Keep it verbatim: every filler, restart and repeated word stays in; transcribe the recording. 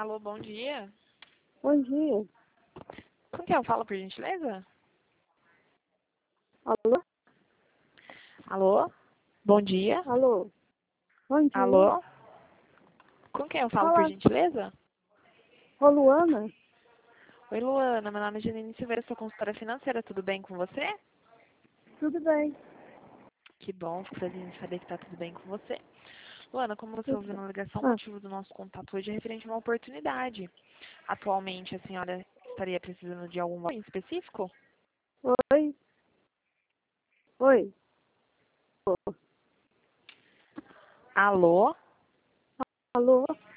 Alô, bom dia. Bom dia. Com quem eu falo, por gentileza? Alô? Alô, bom dia. Alô? Bom dia. Alô, com quem eu falo, por Fala, gentileza? ô Luana? Oi, Luana, meu nome é Janine Silveira, sou consultora financeira, tudo bem com você? Tudo bem? Que bom, fico feliz em saber que está tudo bem com você. Luana, como você Tudo ouviu bem. na ligação, o Ah, motivo do nosso contato hoje é referente a uma oportunidade. Atualmente, a senhora estaria precisando de algum valor em específico? oi? Oi? Alô, Alô?